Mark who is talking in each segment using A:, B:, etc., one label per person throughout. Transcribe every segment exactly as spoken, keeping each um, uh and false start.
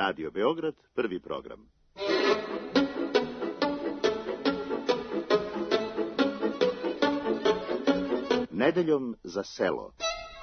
A: Radio Beograd, prvi program. Nedeljom za selo.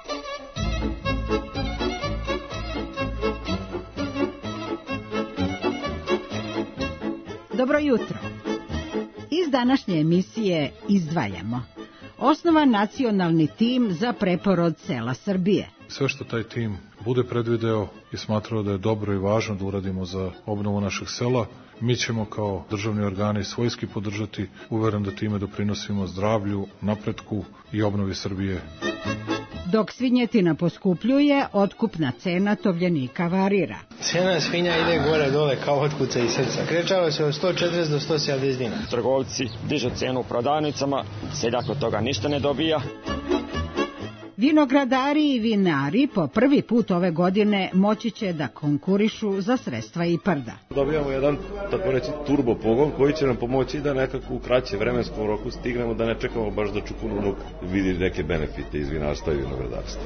B: Dobro jutro. Iz današnje emisije izdvajamo osnovan nacionalni tim za preporod sela Srbije.
C: Sve što taj tim bude predvideo i smatrao da je dobro i važno da uradimo za obnovu našeg sela, mi ćemo kao državni organi svojski podržati, uveren da time doprinosimo zdravlju, napretku i obnovi Srbije.
B: Dok svinjetina poskupljuje, otkupna cena tovljenika varira.
D: Cena svinja ide gore dole kao otkuca iz srca. Krećava se od sto četrdeset do sto sedamdeset dinara.
E: Trgovci dižu cenu u prodavnicama, seljak od toga ništa ne dobija.
B: Vinogradari i vinari po prvi put ove godine moći će da konkurišu za sredstva I P A R D-a.
F: Dobijamo jedan, tako reći, turbo pogon koji će nam pomoći da nekako u kraće vremenskom roku stignemo, da ne čekamo baš da Čukununuk vidi neke benefite iz vinarstva i vinogradarstva.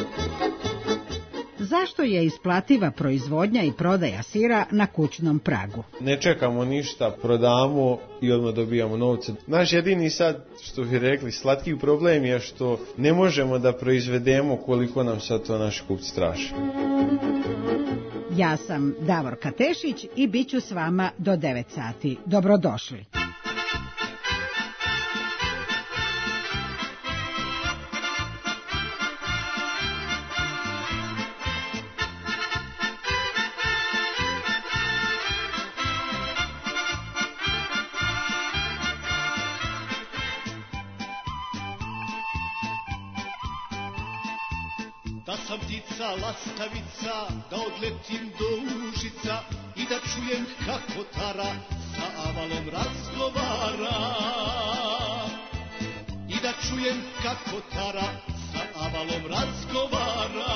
B: Zašto je isplativa proizvodnja i prodaja sira na kućnom pragu?
G: Ne čekamo ništa, prodamo i odmah dobijamo novce. Naš jedini sad, što bi rekli, slatki problem je što ne možemo da proizvedemo koliko nam sad to naši kupci traže.
B: Ja sam Davorka Tešić i bit ću s vama do devet sati. Dobrodošli.
H: Da sam ptica laskavica, da odletim do Užica i da čujem kako tara sa avalom razgovara. I da čujem kako tara sa avalom razgovara.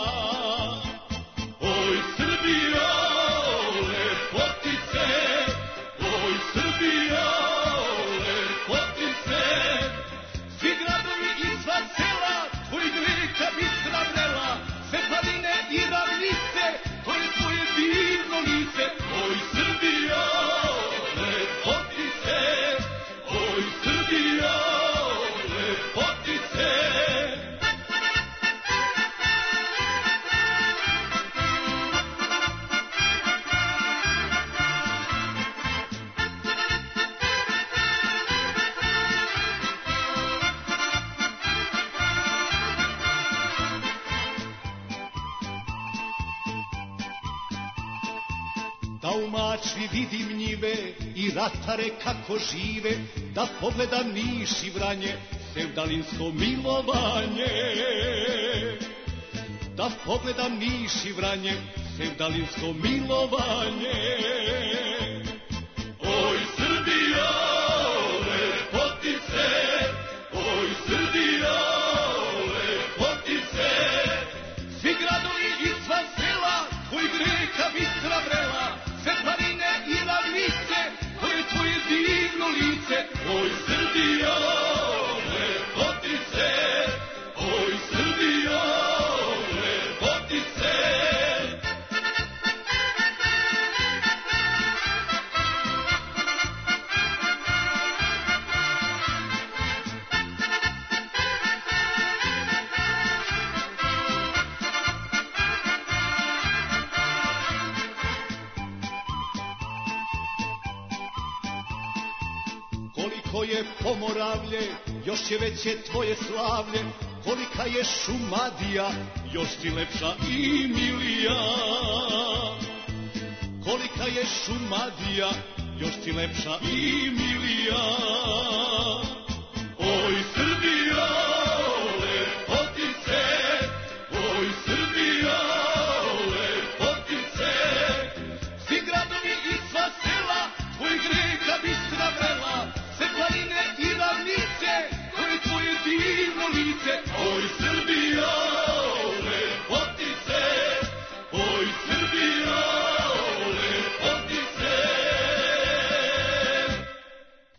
H: Oj Srbija, lepotice, oj Srbija, lepotice, svi gradovi I sva sela, tvoj greka bistra vrela, sve planine I ravnice, to je tvoje divno lice. Oj Srbija, lepotice, oj Srbija, lepotice. Da u Mačvi vidim njive I ratare kako žive, da pogledam Niš I Vranje, sevdalinsko milovanje. Da pogledam Niš I Vranje, sevdalinsko milovanje. Oj Srbija, lepotice, oj Srbija, lepotice, svi gradovi I sva sela, tvoj greka bistra vrela, sve planine I ravnice, to je tvoje divno lice. Oj Srbija, lepotice, oj Srbija, lepotice. Koliko je Pomoravlje, još je veće tvoje slavlje. Kolika je Šumadija, još ti lepša I milija. Kolika je Šumadija, još ti lepša I milija. Oj Srbija, lepotice, oj Srbija, lepotice, svi gradovi I sva sela, tvoj greka bistra vrela, sve planine I ravnice, to je tvoje divno lice. Oj Srbija, lepotice, oj Srbija, lepotice.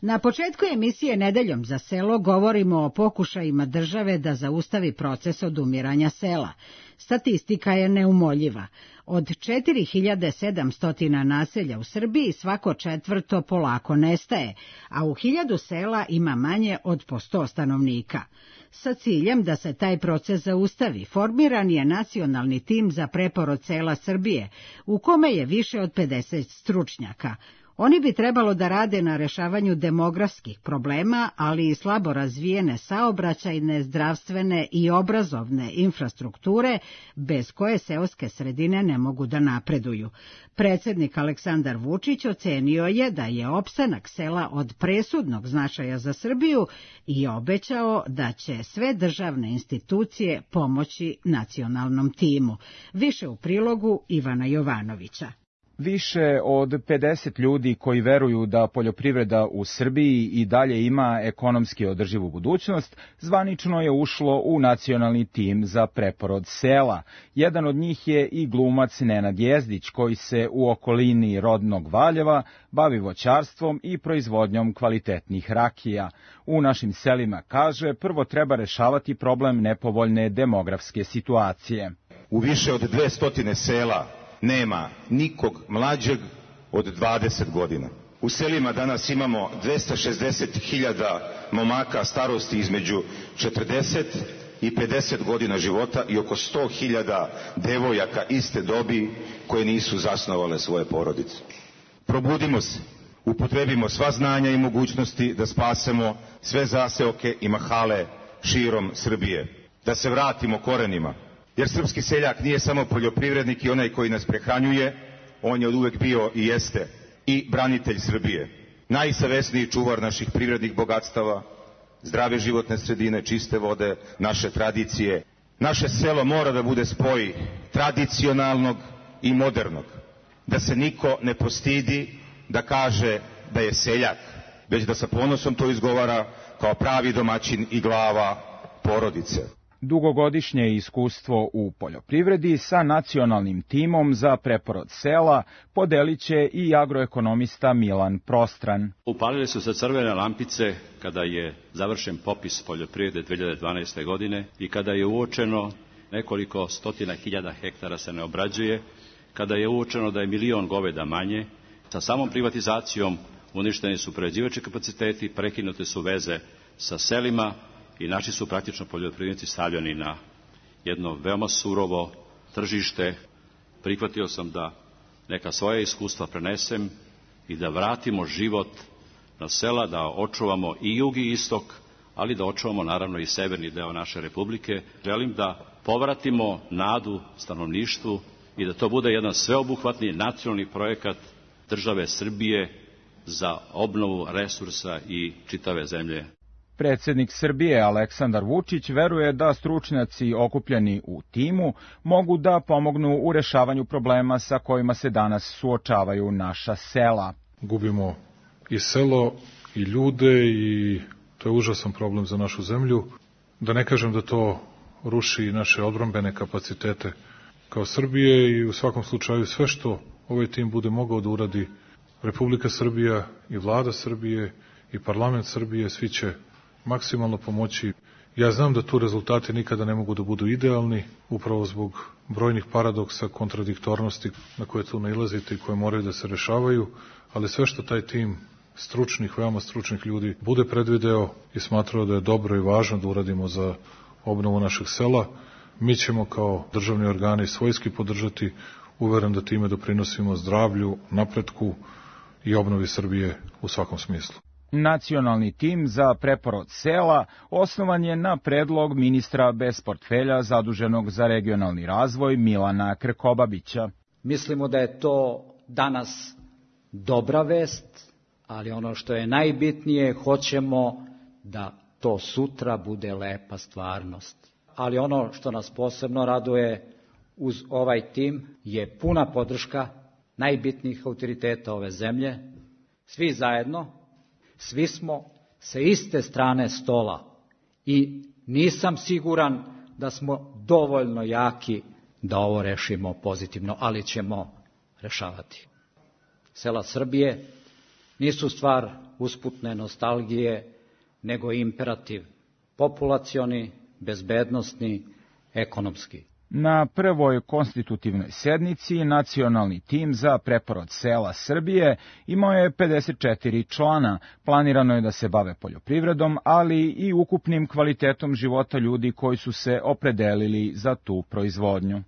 B: Na početku emisije Nedeljom za selo govorimo o pokušajima države da zaustavi proces odumiranja sela. Statistika je neumoljiva. Od četiri hiljade sedamsto naselja u Srbiji svako četvrto polako nestaje, a u hiljadu sela ima manje od po sto stanovnika. Sa ciljem da se taj proces zaustavi, formiran je nacionalni tim za preporod sela Srbije, u kome je više od pedeset stručnjaka. Oni bi trebalo da rade na rešavanju demografskih problema, ali i slabo razvijene saobraćajne, zdravstvene i obrazovne infrastrukture, bez koje seoske sredine ne mogu da napreduju. Predsjednik Aleksandar Vučić ocenio je da je opstanak sela od presudnog značaja za Srbiju i obećao da će sve državne institucije pomoći nacionalnom timu. Više u prilogu Ivana Jovanovića.
I: Više od pedeset ljudi koji veruju da poljoprivreda u Srbiji i dalje ima ekonomski održivu budućnost, zvanično je ušlo u nacionalni tim za preporod sela. Jedan od njih je i glumac Nenad Jezdić, koji se u okolini rodnog Valjeva bavi voćarstvom i proizvodnjom kvalitetnih rakija. U našim selima, kaže, prvo treba rešavati problem nepovoljne demografske situacije.
J: U više od dvesta sela nema nikog mlađeg od dvadeset godina. U selima danas imamo dvesta šezdeset hiljada momaka starosti između četrdeset i pedeset godina života i oko sto hiljada devojaka iste dobi koje nisu zasnovale svoje porodice. Probudimo se, upotrebimo sva znanja i mogućnosti da spasemo sve zaseoke i mahale širom Srbije, da se vratimo korenima. Jer srpski seljak nije samo poljoprivrednik i onaj koji nas prehranjuje, on je od uvek bio i jeste i branitelj Srbije. Najsavesniji čuvar naših privrednih bogatstava, zdrave životne sredine, čiste vode, naše tradicije. Naše selo mora da bude spoj tradicionalnog i modernog. Da se niko ne postidi da kaže da je seljak, već da sa ponosom to izgovara kao pravi domaćin i glava porodice.
I: Dugogodišnje iskustvo u poljoprivredi sa nacionalnim timom za preporod sela podelit će i agroekonomista Milan Prostran.
K: Upalile su se crvene lampice kada je završen popis poljoprivrede dve hiljade dvanaeste. godine i kada je uočeno nekoliko stotina hiljada hektara se ne obrađuje, kada je uočeno da je milion goveda manje. Sa samom privatizacijom uništeni su prerađivački kapaciteti, prekinute su veze sa selima, i naši su praktično poljoprivrednici stavljeni na jedno veoma surovo tržište. Prihvatio sam da neka svoja iskustva prenesem i da vratimo život na sela, da očuvamo i jug i istok, ali da očuvamo naravno i severni deo naše republike. Želim da povratimo nadu stanovništvu i da to bude jedan sveobuhvatni nacionalni projekat države Srbije za obnovu resursa i čitave zemlje.
I: Predsjednik Srbije Aleksandar Vučić veruje da stručnjaci okupljeni u timu mogu da pomognu u rešavanju problema sa kojima se danas suočavaju naša sela.
C: Gubimo i selo i ljude i to je užasan problem za našu zemlju. Da ne kažem da to ruši naše odbrambene kapacitete kao Srbije i u svakom slučaju sve što ovaj tim bude mogao da uradi Republika Srbija i vlada Srbije i parlament Srbije, svi će maksimalno pomoći. Ja znam da tu rezultati nikada ne mogu da budu idealni, upravo zbog brojnih paradoksa, kontradiktornosti na koje tu nailazite i koje moraju da se rešavaju, ali sve što taj tim stručnih, veoma stručnih ljudi bude predvideo i smatrao da je dobro i važno da uradimo za obnovu našeg sela, mi ćemo kao državni organi svojski podržati, uveren da time doprinosimo zdravlju, napretku i obnovi Srbije u svakom smislu.
I: Nacionalni tim za preporod sela osnovan je na predlog ministra bez portfelja zaduženog za regionalni razvoj Milana Krkobabića.
L: Mislimo da je to danas dobra vest, ali ono što je najbitnije, hoćemo da to sutra bude lepa stvarnost. Ali ono što nas posebno raduje uz ovaj tim je puna podrška najbitnijih autoriteta ove zemlje. Svi zajedno, svi smo sa iste strane stola i nisam siguran da smo dovoljno jaki da ovo rešimo pozitivno, ali ćemo rešavati. Sela Srbije nisu stvar usputne nostalgije, nego imperativ populacioni, bezbednosni, ekonomski.
I: Na prvoj konstitutivnoj sednici Nacionalni tim za preporod sela Srbije imao je pedeset četiri člana. Planirano je da se bave poljoprivredom, ali i ukupnim kvalitetom života ljudi koji su se opredelili za tu proizvodnju.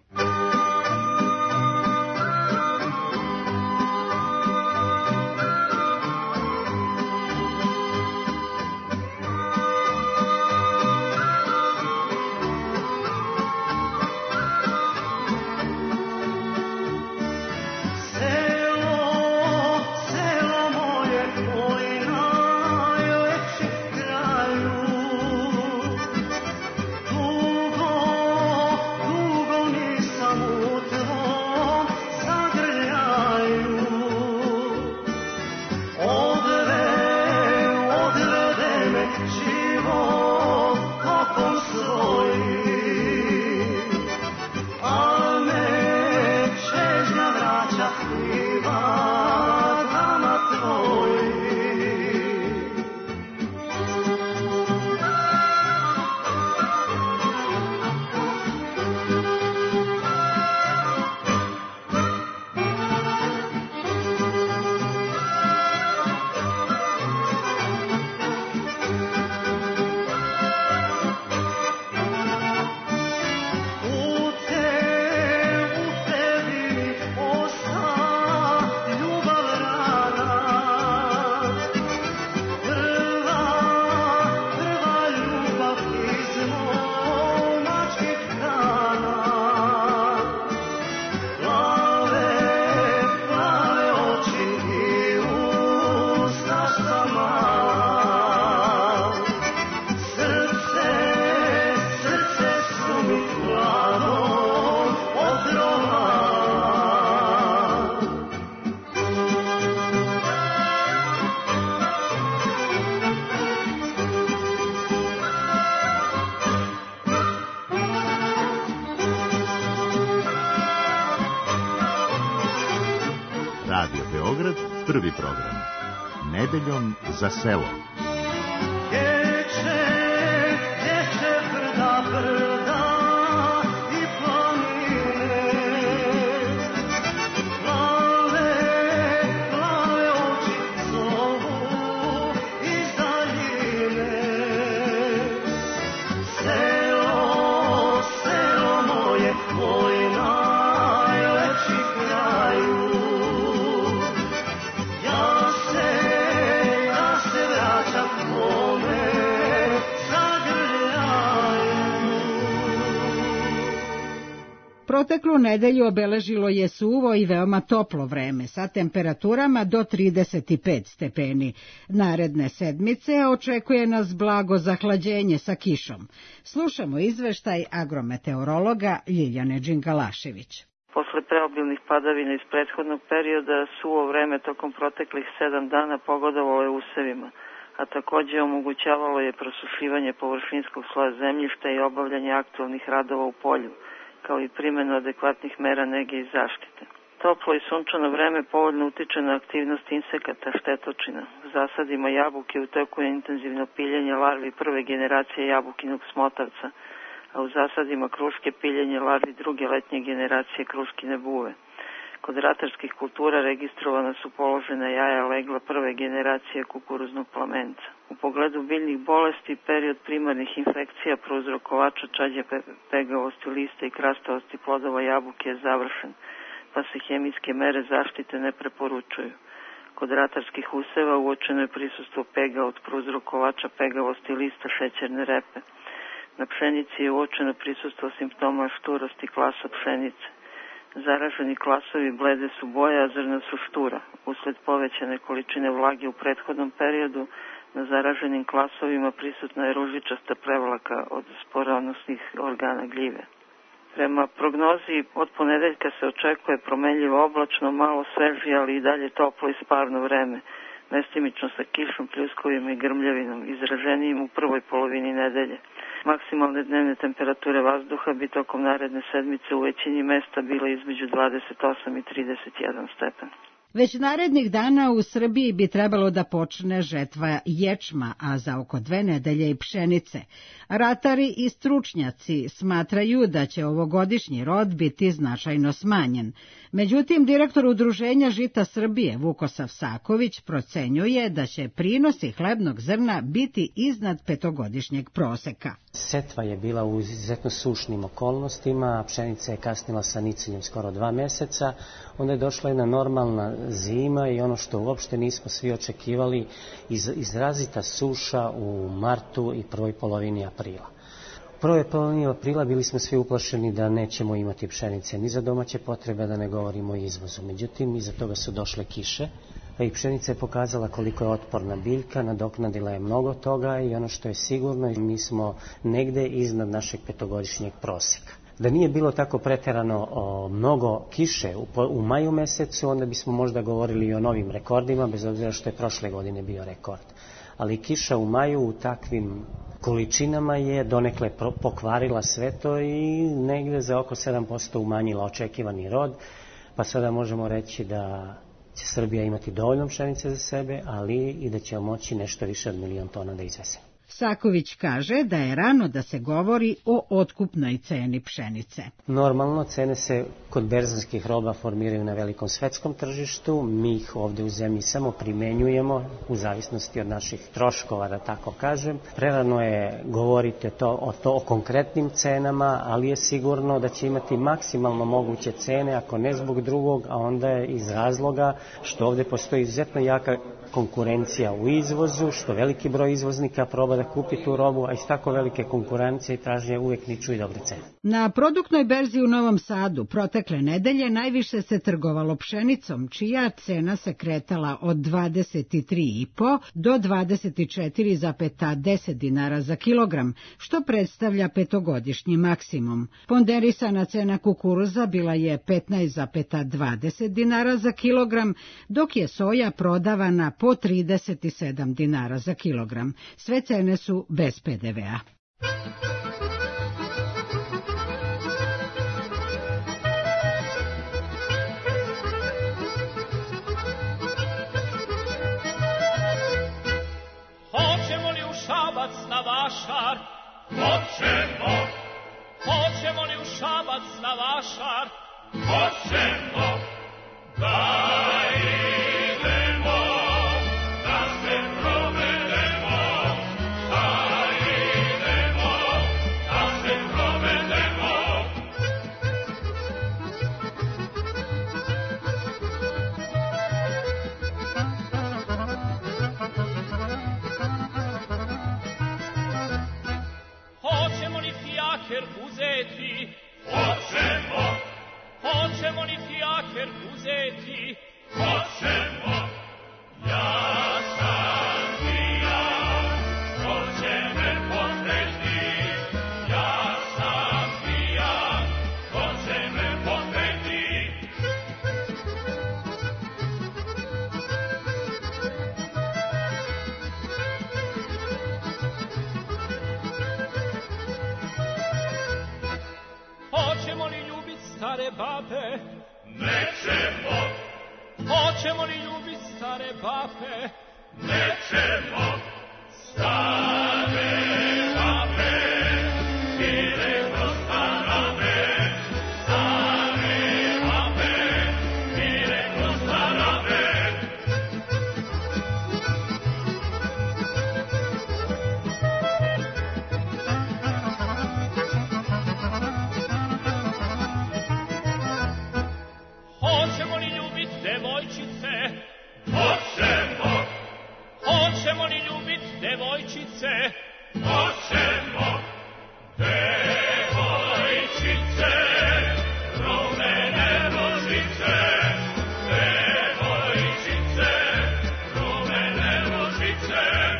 A: Radio Beograd, prvi program. Nedeljom za selo.
H: Teče, teče brda, brda i planine. Plave, plave oči zovu iz daljine. Selo, selo moje, moj najlepši kraju.
B: Proteklu nedelju obeležilo je suvo i veoma toplo vreme sa temperaturama do trideset pet stepeni. Naredne sedmice očekuje nas blago zahlađenje sa kišom. Slušamo izveštaj agrometeorologa Ljiljane Đingalašević.
M: Posle preobilnih padavina iz prethodnog perioda, suvo vreme tokom proteklih sedam dana pogodovalo je usevima, a takođe omogućavalo je prosušivanje površinskog sloja zemljišta i obavljanje aktualnih radova u polju, kao i primjenu adekvatnih mera nege i zaštite. Toplo i sunčano vreme povoljno utiče na aktivnost insekata, štetočina. U zasadima jabuke u toku je intenzivno piljenje larvi prve generacije jabukinog smotavca, a u zasadima kruške piljenje larvi druge letnje generacije kruškine buve. Kod ratarskih kultura registrovana su položena jaja legla prve generacije kukuruznog plamenca. U pogledu biljnih bolesti, period primarnih infekcija prouzrokovača čađe pegavosti lista i krastavosti plodova jabuke je završen, pa se hemijske mere zaštite ne preporučuju. Kod ratarskih useva uočeno je prisustvo pega od prouzrokovača pegavosti lista šećerne repe. Na pšenici je uočeno prisustvo simptoma šturosti klasa pšenice. Zaraženi klasovi blede su boje, a zrna su štura. Usled povećane količine vlage u prethodnom periodu, na zaraženim klasovima prisutna je ružičasta prevlaka od sporonosnih organa gljive. Prema prognozi, od ponedeljka se očekuje promenljivo oblačno, malo svežije, ali i dalje toplo i sparno vreme, mestimično sa kišom, pljuskovima i grmljavinom, izraženijim u prvoj polovini nedelje. Maksimalne dnevne temperature vazduha bi tokom naredne sedmice u većini mesta bile između dvadeset osam i trideset jedan stepen.
B: Već narednih dana u Srbiji bi trebalo da počne žetva ječma, a za oko dve nedelje i pšenice. Ratari i stručnjaci smatraju da će ovogodišnji rod biti značajno smanjen. Međutim, direktor Udruženja žita Srbije Vukosav Saković procenjuje da će prinosi hlebnog zrna biti iznad petogodišnjeg proseka.
N: Setva je bila u izuzetno sušnim okolnostima, pšenica je kasnila sa nicanjem skoro dva meseca, onda je došla jedna normalna zima i ono što uopšte nismo svi očekivali, iz, izrazita suša u martu i prvoj polovini aprila. U prvoj polovini aprila bili smo svi uplašeni da nećemo imati pšenice ni za domaće potrebe, da ne govorimo o izvozu. Međutim, iza toga su došle kiše, i pšenica je pokazala koliko je otporna biljka, nadoknadila je mnogo toga i ono što je sigurno, mi smo negde iznad našeg petogodišnjeg proseka. Da nije bilo tako preterano o, mnogo kiše u, u maju mesecu, onda bismo možda govorili i o novim rekordima, bez obzira što je prošle godine bio rekord. Ali kiša u maju u takvim količinama je donekle pokvarila sve to i negde za oko sedam posto umanjila očekivani rod, pa sada možemo reći da će Srbija imati dovoljno pšenice za sebe, ali i da će moći nešto više od milion tona da izveze.
B: Saković kaže da je rano da se govori o otkupnoj ceni pšenice.
N: Normalno, cene se kod berzanskih roba formiraju na velikom svetskom tržištu. Mi ih ovde u zemlji samo primenjujemo u zavisnosti od naših troškova, da tako kažem. Prerano je govoriti to, o, to, o konkretnim cenama, ali je sigurno da će imati maksimalno moguće cene, ako ne zbog drugog, a onda je iz razloga što ovde postoji izuzetno jaka konkurencija u izvozu, što veliki broj izvoznika proba da kupi tu robu, a iz tako velike konkurencije i tražnje uvek niču i dobre cene.
B: Na produktnoj berzi u Novom Sadu protekle nedelje najviše se trgovalo pšenicom, čija cena se kretala od dvadeset tri i po do dvadeset četiri zarez deset dinara za kilogram, što predstavlja petogodišnji maksimum. Ponderisana cena kukuruza bila je petnaest zarez dvadeset dinara za kilogram, dok je soja prodavana po trideset sedam dinara za kilogram. Sve cene su bez pe de ve a.
H: Hoćemo li u Šabac na vašar? Hoćemo. Hoćemo li u Šabac na vašar? Hoćemo. Da idemo, da se provedemo, da idemo, da se provedemo. Hoćemo li fijaker uzeti? Hoćemo. Hoćemo li fijaker uzeti? Hoćemo. Ja sam pijan, ko će me potreti? Ja sam pijan, ko će me potreti? Hoćemo li ljubit stare babe? Nećemo. Hoćemo li ljubit stare babe? Nećemo. Stare babe, ide kroz starabe. Stare babe, ide kroz starabe. Hoćemo li ljubit devojčice? Hoćemo. Hoćemo li ljubit devojčice? Hoćemo. Devojčice, rumene rožice. Devojčice, rumene rožice.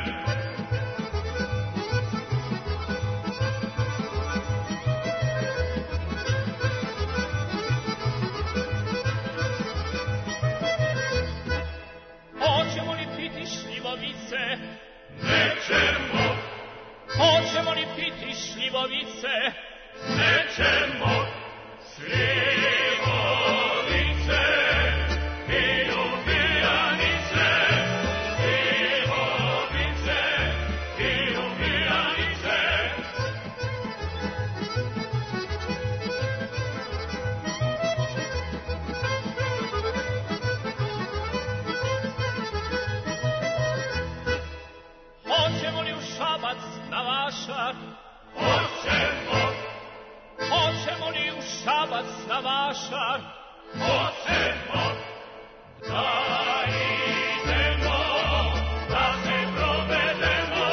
H: Hoćemo li piti šljivovice? Nećemo. Hoćemo li piti šljivovice? Nećemo. Šljivovice piju vašar? Hoćemo. Hoćemo li u Šabac na vašar? Hoćemo. Da idemo, da se provedemo,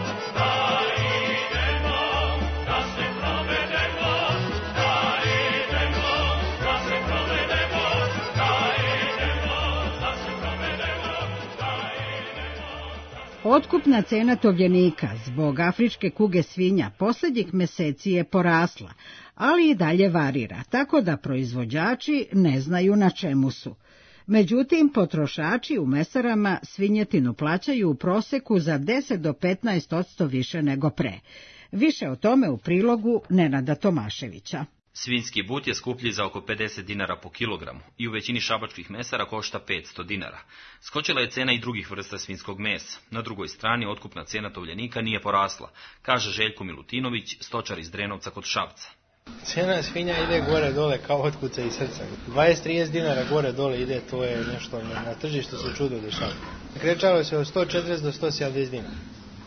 H: da idemo, da se provedemo, da idemo, da se provedemo, da idemo, da se provedemo, da idemo.
B: Otkupna cena tovljenika zbog afričke kuge svinja poslednjih meseci je porasla, ali i dalje varira, tako da proizvođači ne znaju na čemu su. Međutim, potrošači u mesarama svinjetinu plaćaju u proseku za deset do petnaest posto više nego pre. Više o tome u prilogu Nenada Tomaševića.
O: Svinjski but je skuplji za oko pedeset dinara po kilogramu i u većini šabačkih mesara košta petsto dinara. Skočila je cena i drugih vrsta svinjskog mesa. Na drugoj strani otkupna cena tovljenika nije porasla, kaže Željko Milutinović, stočar iz Drenovca kod Šapca.
D: Cena svinja ide gore dole kao otkuca iz srca. dvadeset do trideset dinara gore dole ide, to je nešto na tržištu se čudo dešava. Krećalo se od sto četrdeset do sto sedamdeset dinara.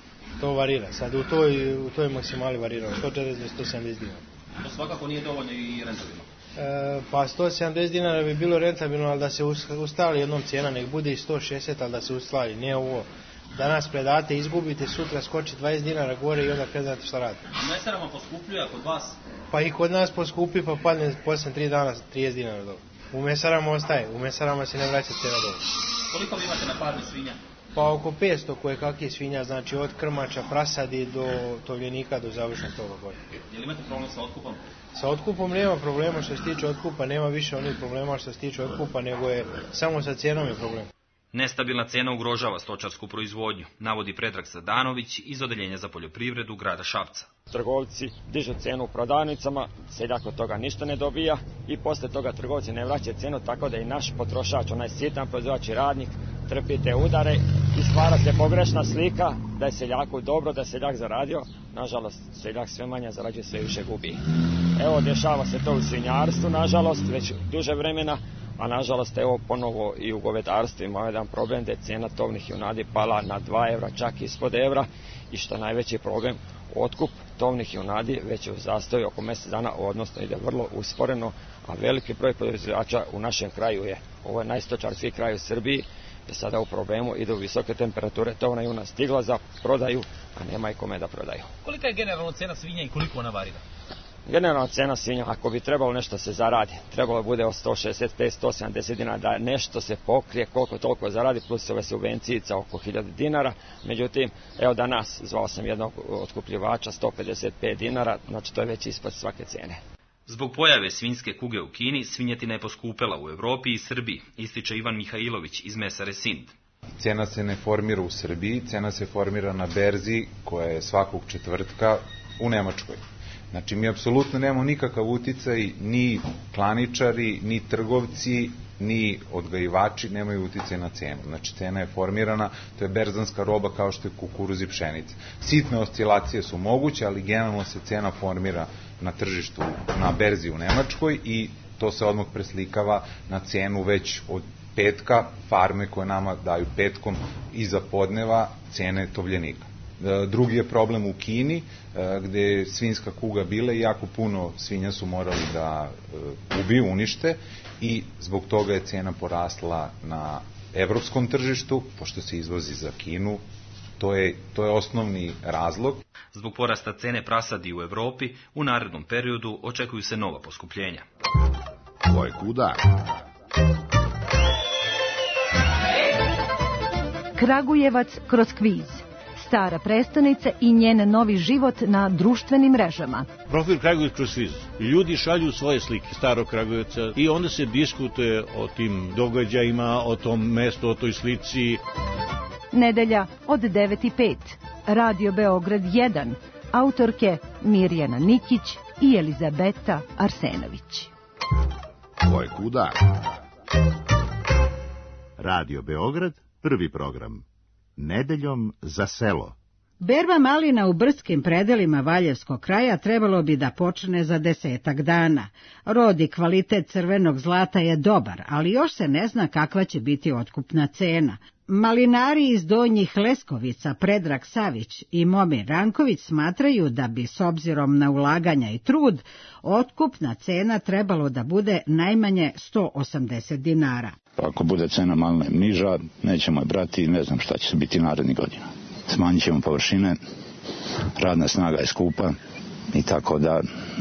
D: To varira. Sad u toj, u toj maksimali varira od sto četrdeset do sto sedamdeset dinara.
O: To svakako nije dovoljno i rentabilno.
D: E, pa sto sedamdeset dinara bi bilo rentabilno, ali da se ustali jednom cijena, nek bude i sto šezdeset, ali da se ustali, ne ovo. Danas predate, izgubite, sutra skoči dvadeset dinara gore i onda predate šta radite.
O: U mesarama poskupljuje, a kod vas?
D: Pa i kod nas poskupi, pa padne poslije tri dana trideset dinara dobro. U mesarama ostaje, u mesarama se ne vraća cena dobro.
O: Koliko vi imate na farmi svinja?
D: Pa oko petsto koje kakve svinja, znači od krmača, prasadi do tovljenika do završnog toga gore.
O: Je li imate problem sa otkupom?
D: Sa otkupom nema problema što se tiče otkupa, nema više onih problema što se tiče otkupa, nego je samo sa cijenom je problem.
O: Nestabilna cena ugrožava stočarsku proizvodnju, navodi Predrag Sadanović iz Odeljenja za poljoprivredu grada Šapca.
E: Trgovci dižu cenu u prodavnicama, seljak od toga ništa ne dobija i posle toga trgovci ne vraćaju cenu, tako da i naš potrošač, onaj sitan proizvođač i radnik, trpi te udare i stvara se pogrešna slika da je seljaku dobro, da je seljak zaradio. Nažalost, seljak sve manje zarađuje, sve više gubi. Evo, dešava se to u svinjarstvu, nažalost, već duže vremena, a nažalost, evo ponovo i u govedarstvu ima jedan problem da je cijena tovnih junadi pala na dva evra, čak ispod evra, i što najveći problem, otkup tovnih junadi već je u zastoju oko mjesec dana, odnosno ide vrlo usporeno, a veliki broj proizvođača u našem kraju je, ovo je najstočarski kraj u Srbiji, je sada u problemu, ide u visoke temperature, tovna juna stigla za prodaju, a nema i kome da prodaju.
O: Kolika je generalno cena svinja i koliko ona varira?
E: Generalna cena svinja, ako bi trebalo nešto se zaradi, trebalo bude od sto šezdeset pet do sto sedamdeset dinara, da nešto se pokrije, koliko toliko zaradi, plus ove subvencijica oko hiljadu dinara. Međutim, evo danas, zvao sam jednog otkupljivača, sto pedeset pet dinara, znači to je već ispod svake cene.
O: Zbog pojave svinjske kuge u Kini, svinjetina je poskupela u Evropi i Srbiji, ističe Ivan Mihajlović iz mesare Sind.
P: Cena se ne formira u Srbiji, cena se formira na berzi koja je svakog četvrtka u Nemačkoj. Znači, mi apsolutno nemamo nikakav uticaj, ni klaničari, ni trgovci, ni odgajivači nemaju uticaj na cenu. Znači, cena je formirana, to je berzanska roba kao što je kukuruz i pšenica. Sitne oscilacije su moguće, ali generalno se cena formira na tržištu, na berzi u Nemačkoj i to se odmah preslikava na cenu već od petka, farme koje nama daju petkom iza podneva cene tovljenika. Drugi je problem u Kini, gde je svinjska kuga bila i jako puno svinja su morali da ubiju, unište i zbog toga je cena porasla na evropskom tržištu, pošto se izvozi za Kinu. To je, to je osnovni razlog.
O: Zbog porasta cene prasadi u Evropi, u narednom periodu očekuju se nova poskupljenja.
A: Ko je kuda?
Q: Kragujevac kroz kviz. Stara prestonica i njen novi život na društvenim mrežama.
R: Profil Kragujevac kroz kviz. Ljudi šalju svoje slike starog Kragujevca i onda se diskutuje o tim događajima, o tom mestu, o toj slici.
Q: Nedelja od devet i pet. Radio Beograd jedan. Autorke Mirjana Nikić i Elizabeta Arsenović.
A: Ko je kuda? Radio Beograd, prvi program. Nedeljom za selo.
B: Berba malina u brdskim predelima Valjevskog kraja trebalo bi da počne za desetak dana. Rod i kvalitet crvenog zlata je dobar, ali još se ne zna kakva će biti otkupna cena. Malinari iz Donjih Leskovica Predrag Savić i Momir Ranković smatraju da bi s obzirom na ulaganja i trud otkupna cena trebalo da bude najmanje sto osamdeset dinara.
S: Ako bude cena maline niža, nećemo je brati i ne znam šta će biti narednih godina. Smanjit ćemo površine, radna snaga je skupa i tako da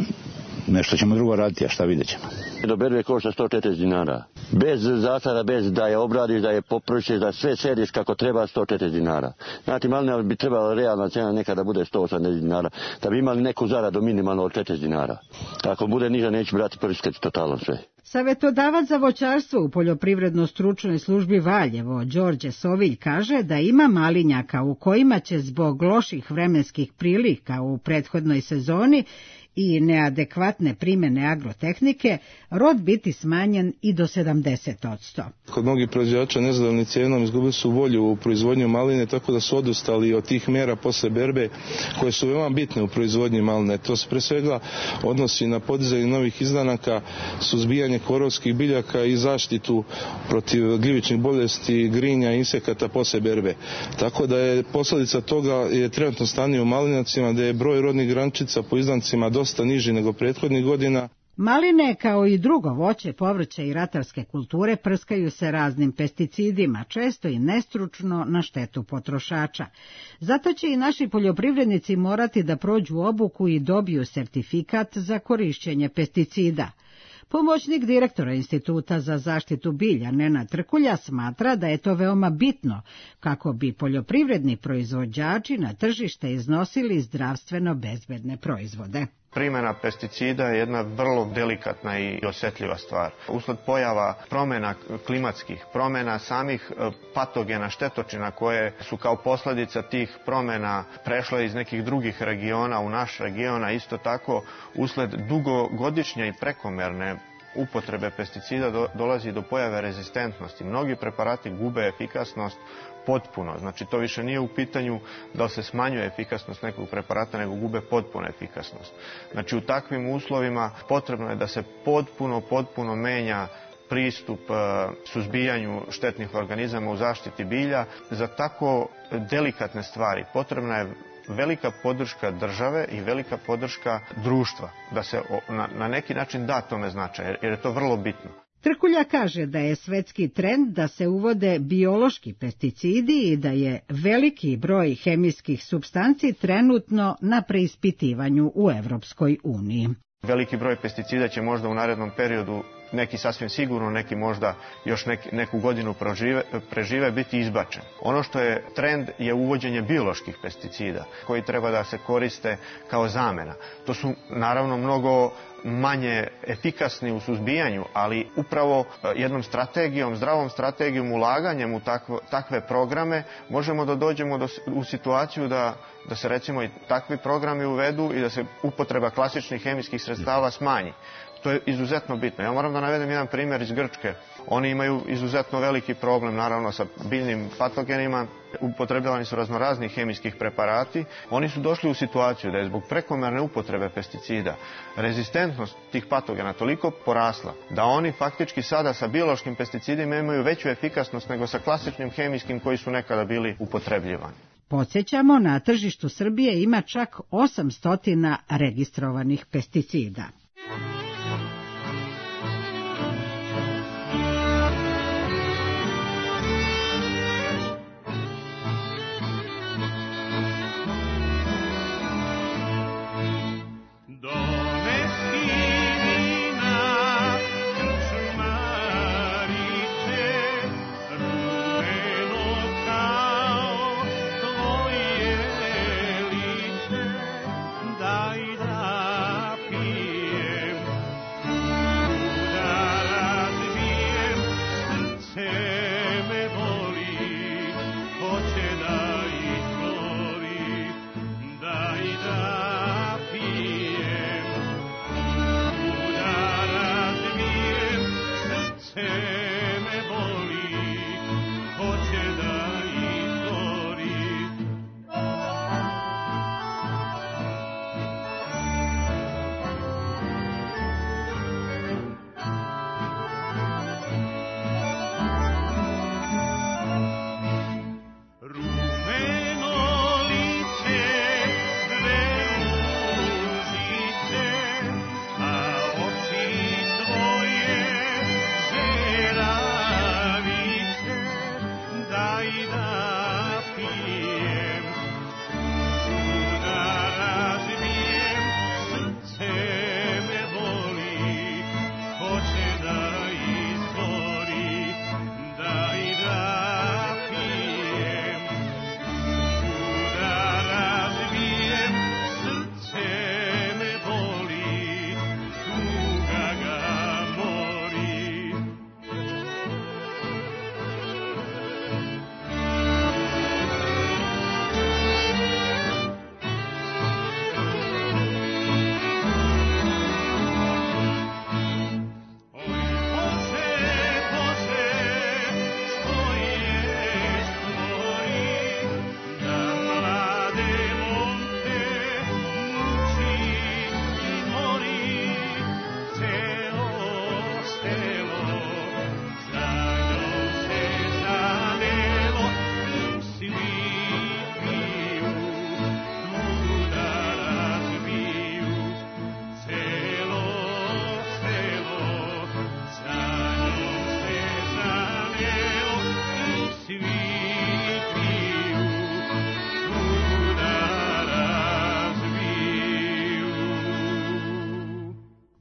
S: nešto ćemo drugo raditi, a šta vidjet ćemo.
T: Do berbe košta sto četrdeset dinara. Bez zasada, bez da je obradiš, da je popršiš, da sve sediš kako treba, sto četrdeset dinara. Znači, malina bi trebala realna cena nekada bude sto osamdeset dinara, da bi imali neku zaradu minimalno od četrdeset dinara. Ako bude niža, neću brati prskati totalno sve.
B: Savetodavac za voćarstvo u Poljoprivredno-stručnoj službi Valjevo, Đorđe Sovilj, kaže da ima malinjaka u kojima će zbog loših vremenskih prilika u prethodnoj sezoni i neadekvatne primjene agrotehnike rod biti smanjen i do sedamdeset posto.
U: Kod mnogih proizvođača nezadovoljni cijenom izgubili su volju u proizvodnju maline, tako da su odustali od tih mjera posle berbe koje su veoma bitne u proizvodnji maline. To se pre svega odnosi na podizanje novih izdanaka, suzbijanje korovskih biljaka i zaštitu protiv gljivičnih bolesti, grinja i insekata posle berbe. Tako da je posljedica toga je trenutno stanje u malinjacima, da je broj rodnih grančica po izdancima dosta niži nego prethodnih godina.
B: Maline, kao i drugo voće, povrće i ratarske kulture, prskaju se raznim pesticidima, često i nestručno na štetu potrošača. Zato će i naši poljoprivrednici morati da prođu obuku i dobiju sertifikat za korišćenje pesticida. Pomoćnik direktora Instituta za zaštitu bilja Nenad Trkulja smatra da je to veoma bitno kako bi poljoprivredni proizvođači na tržište iznosili zdravstveno bezbedne proizvode.
V: Primjena pesticida je jedna vrlo delikatna i osjetljiva stvar. Usled pojava promjena klimatskih, promjena samih patogena, štetočina koje su kao posljedica tih promjena prešle iz nekih drugih regiona u naš region, a isto tako usled dugogodišnje i prekomerne upotrebe pesticida do, dolazi do pojave rezistentnosti. Mnogi preparati gube efikasnost potpuno. Znači, to više nije u pitanju da se smanjuje efikasnost nekog preparata, nego gube potpuno efikasnost. Znači, u takvim uslovima potrebno je da se potpuno, potpuno menja pristup suzbijanju štetnih organizama u zaštiti bilja. Za tako delikatne stvari potrebna je velika podrška države i velika podrška društva, da se na, na neki način da tome značaj, jer je to vrlo bitno.
B: Trkulja kaže da je svetski trend da se uvode biološki pesticidi i da je veliki broj hemijskih supstanci trenutno na preispitivanju u Evropskoj uniji.
V: Veliki broj pesticida će možda u narednom periodu, neki sasvim sigurno, neki možda još nek, neku godinu prožive, prežive, biti izbačen. Ono što je trend je uvođenje bioloških pesticida koji treba da se koriste kao zamena. To su naravno mnogo manje efikasni u suzbijanju, ali upravo jednom strategijom, zdravom strategijom, ulaganjem u takve, takve programe možemo da dođemo do, u situaciju da, da se recimo i takvi programi uvedu i da se upotreba klasičnih hemijskih sredstava smanji. To je izuzetno bitno. Ja moram da navedem jedan primjer iz Grčke. Oni imaju izuzetno veliki problem, naravno, sa biljnim patogenima. Upotrebljavani su raznorazni hemijskih preparati. Oni su došli u situaciju da je zbog prekomerne upotrebe pesticida rezistentnost tih patogena toliko porasla da oni faktički sada sa biološkim pesticidima imaju veću efikasnost nego sa klasičnim hemijskim koji su nekada bili upotrebljivani.
B: Podsjećamo, na tržištu Srbije ima čak osamsto registrovanih pesticida.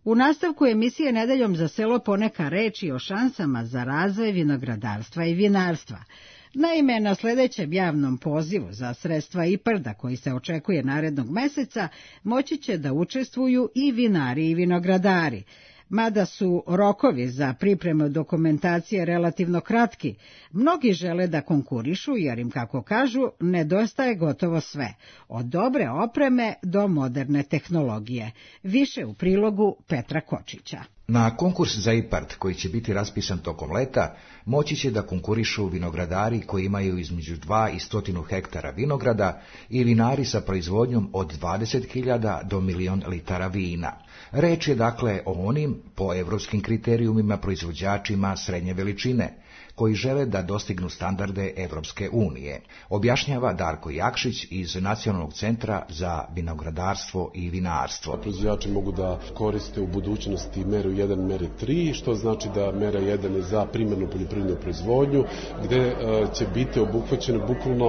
B: U nastavku emisije Nedeljom za selo poneka reči o šansama za razvoj vinogradarstva i vinarstva. Naime, na sledećem javnom pozivu za sredstva I P A R D-a koji se očekuje narednog meseca moći će da učestvuju i vinari i vinogradari. Mada su rokovi za pripremu dokumentacije relativno kratki, mnogi žele da konkurišu jer im, kako kažu, nedostaje gotovo sve, od dobre opreme do moderne tehnologije. Više u prilogu Petra Kočića.
F: Na konkurs za I P A R D, koji će biti raspisan tokom leta, moći će da konkurišu vinogradari koji imaju između dva i stotinu hektara vinograda i vinari sa proizvodnjom od dvadeset hiljada do milion litara vina. Reč je dakle o onim, po evropskim kriterijumima, proizvođačima srednje veličine, koji žele da dostignu standarde Evropske unije, objašnjava Darko Jakšić iz Nacionalnog centra za vinogradarstvo i vinarstvo.
G: Proizvođači mogu da koriste u budućnosti meru jedan, mere tri, što znači da mera jedan je za primarnu poljoprivrednu proizvodnju, gde će biti obuhvaćeno bukvalno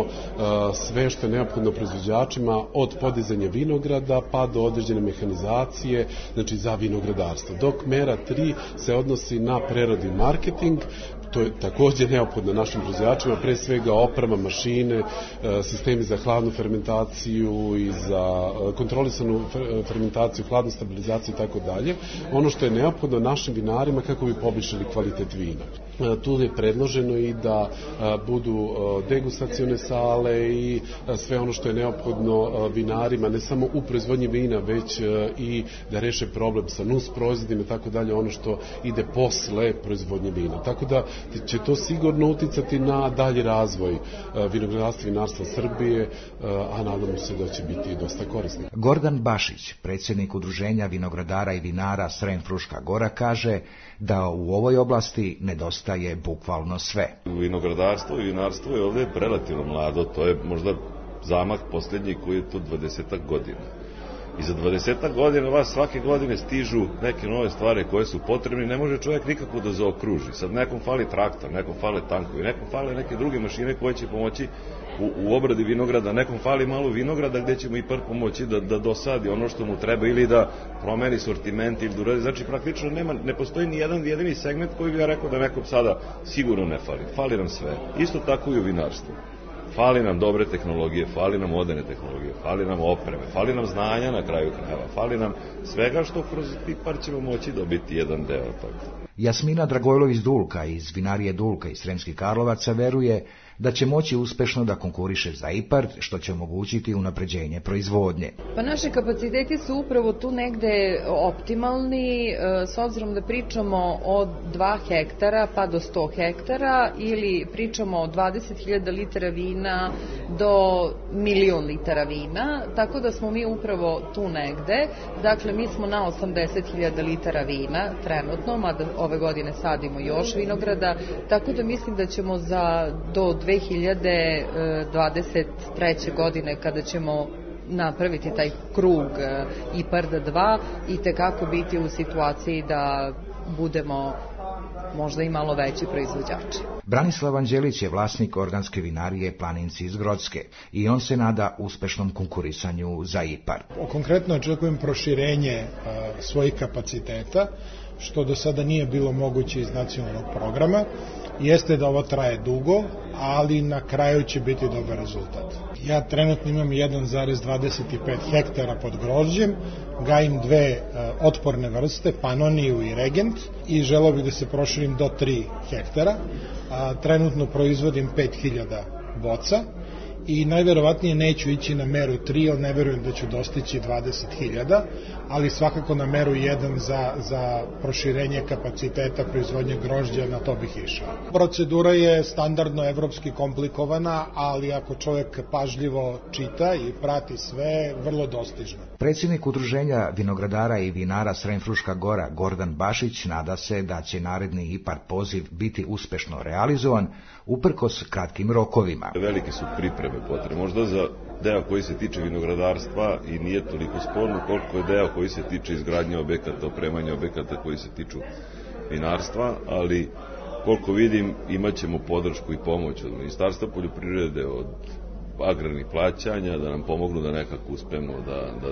G: sve što je neophodno proizvođačima od podizanja vinograda pa do određene mehanizacije, znači za vinogradarstvo. Dok mera tri se odnosi na preradu i marketing. To je također neophodno našim proizvođačima, pre svega oprema, mašine, sistemi za hladnu fermentaciju i za kontrolisanu fermentaciju, hladnu stabilizaciju i tako dalje. Ono što je neophodno našim vinarima kako bi poboljšali kvalitet vina. Tu je predloženo i da budu degustacione sale i sve ono što je neophodno vinarima, ne samo u proizvodnji vina, već i da reše problem sa nus proizvodima i tako dalje, ono što ide posle proizvodnje vina. Tako da će to sigurno uticati na dalji razvoj vinogradarstva i vinarstva Srbije, a nadamo se da će biti dosta korisni.
F: Gordan Bašić, predsjednik Udruženja vinogradara i vinara Srem-Fruška Gora, kaže da u ovoj oblasti nedostaje bukvalno sve.
W: Vinogradarstvo i vinarstvo je ovdje relativno mlado, to je možda zamah posljednji koji je tu dvadesetak godina. I za dvadesetak godina vas svake godine stižu neke nove stvari koje su potrebne, ne može čovjek nikako da zaokruži. Sad nekom fali traktor, nekom fale tankovi, nekom fale neke druge mašine koje će pomoći u, u obradi vinograda, nekom fali malo vinograda gdje ćemo i prvo pomoći da, da dosadi ono što mu treba ili da promeni sortiment ili da uradi. Znači praktično nema, ne postoji ni jedan jedini segment koji bi ja rekao da nekom sada sigurno ne fali. Fali nam sve. Isto tako i u vinarstvu. Fali nam dobre tehnologije, fali nam moderne tehnologije, fali nam opreme, fali nam znanja na kraju krajeva, fali nam svega što kroz I P A R D ćemo moći dobiti jedan deo toga.
F: Jasmina Dragojlović Dulka iz vinarije Dulka iz Sremskih Karlovaca veruje da će moći uspešno da konkuriše za I P A R D, što će omogućiti unapređenje proizvodnje.
X: Pa naši kapaciteti su upravo tu negde optimalni, s obzirom da pričamo od dva hektara pa do sto hektara ili pričamo od dvadeset hiljada litara vina do milion litara vina, tako da smo mi upravo tu negde. Dakle, mi smo na osamdeset hiljada litara vina trenutno, mada ove godine sadimo još vinograda, tako da mislim da ćemo za do dve hiljade dvadeset treće. godine, kada ćemo napraviti taj krug I P A R D dva, i tekako biti u situaciji da budemo možda i malo veći proizvođači.
F: Branislav Anđelić je vlasnik organske vinarije Planinci iz Grocke i on se nada uspešnom konkurisanju za I P A R D.
Y: Konkretno očekujem proširenje a, svojih kapaciteta, što do sada nije bilo moguće iz nacionalnog programa. Jeste da ovo traje dugo, ali na kraju će biti dobar rezultat. Ja trenutno imam jedan zarez dvadeset pet hektara pod grožđem, gajim dve uh, otporne vrste, Panoniju i Regent, i želeo bih da se proširim do tri hektara. A, trenutno proizvodim pet hiljada boca i najverovatnije neću ići na meru tri, jer ne verujem da ću dostići dvadeset hiljada, ali svakako na meru jedan za, za proširenje kapaciteta proizvodnje grožđa, na to bih išao. Procedura je standardno evropski komplikovana, ali ako čovjek pažljivo čita i prati sve, vrlo dostižno.
F: Predsjednik Udruženja vinogradara i vinara Srem-Fruška Gora Gordan Bašić nada se da će naredni I P A R D poziv biti uspešno realizovan uprkos kratkim rokovima.
W: Velike su pripreme potrebne, možda za deo koji se tiče vinogradarstva i nije toliko sporno koliko je deo koji se tiče izgradnje objekata, opremanja objekata koji se tiču vinarstva, ali koliko vidim imat ćemo podršku i pomoć od Ministarstva poljoprivrede, od agrarnih plaćanja, da nam pomognu da nekako uspemo da, da